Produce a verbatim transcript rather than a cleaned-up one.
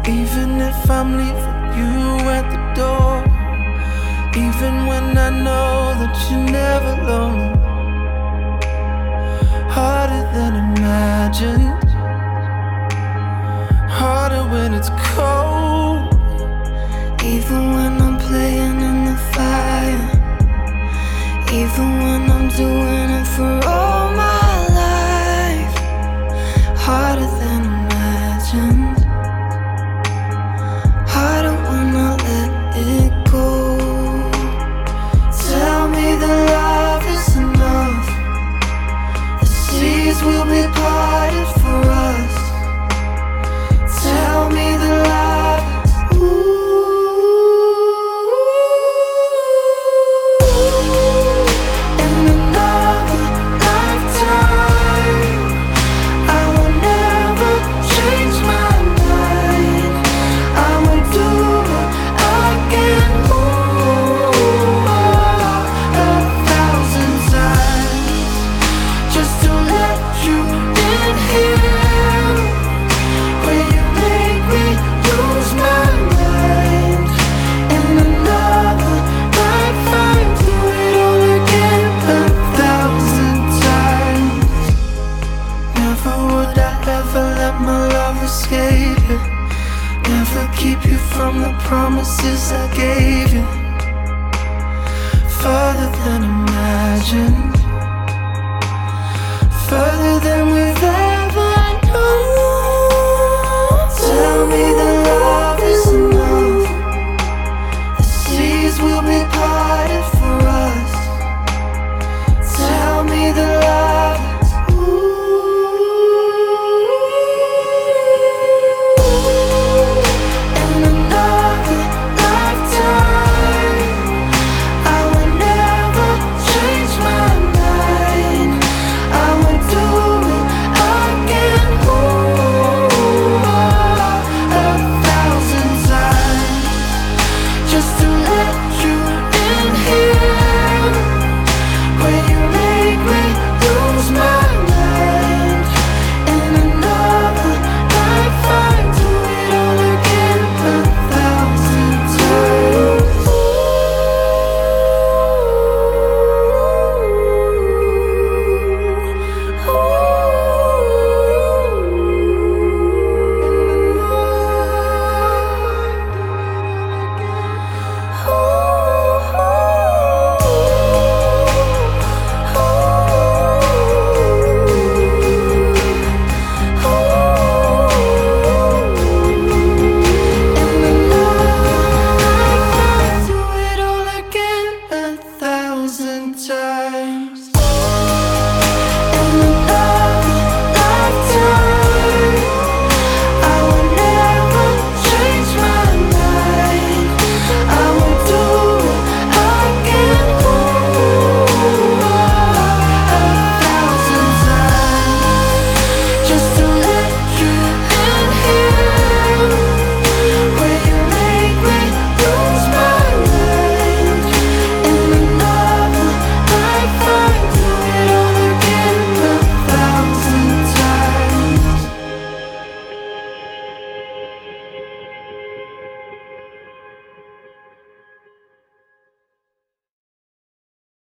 Even if I'm leaving you at the door, even when I know that you're never lonely, harder than imagined, harder when it's cold. Even when I'm playing in the fire, even when I'm doing it for all my life, harder than imagined, harder when I let it go. Tell me that love is enough, the seas will be parted for us. Tell me that love is ooh. In another lifetime, I will never change my mind. I will do it again, ooh, a thousand times, just to let you in here, where you make me lose my mind. In another life I do it all again, a thousand times. Never would I ever let my love escape you, never keep you from the promises I gave you. Further than imagined, further than we